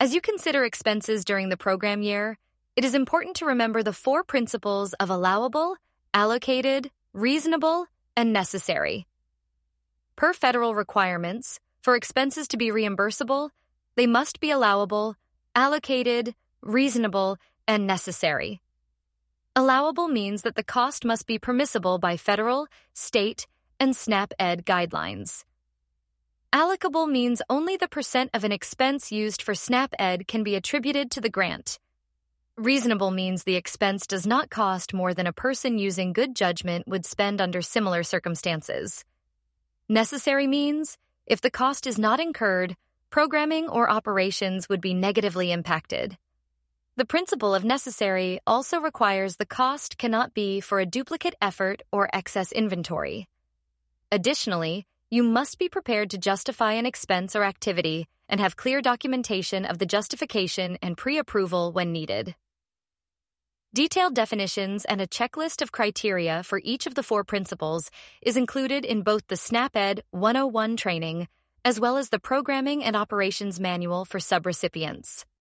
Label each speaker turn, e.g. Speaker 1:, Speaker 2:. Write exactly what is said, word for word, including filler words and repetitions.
Speaker 1: As you consider expenses during the program year, it is important to remember the four principles of allowable, allocated, reasonable, and necessary. Per federal requirements, for expenses to be reimbursable, they must be allowable, allocated, reasonable, and necessary. Allowable means that the cost must be permissible by federal, state, and SNAP-Ed guidelines. Allocable means only the percent of an expense used for SNAP-Ed can be attributed to the grant. Reasonable means the expense does not cost more than a person using good judgment would spend under similar circumstances. Necessary means, if the cost is not incurred, programming or operations would be negatively impacted. The principle of necessary also requires the cost cannot be for a duplicate effort or excess inventory. Additionally, you must be prepared to justify an expense or activity and have clear documentation of the justification and pre-approval when needed. Detailed definitions and a checklist of criteria for each of the four principles is included in both the SNAP-Ed one oh one training as well as the Programming and Operations Manual for subrecipients.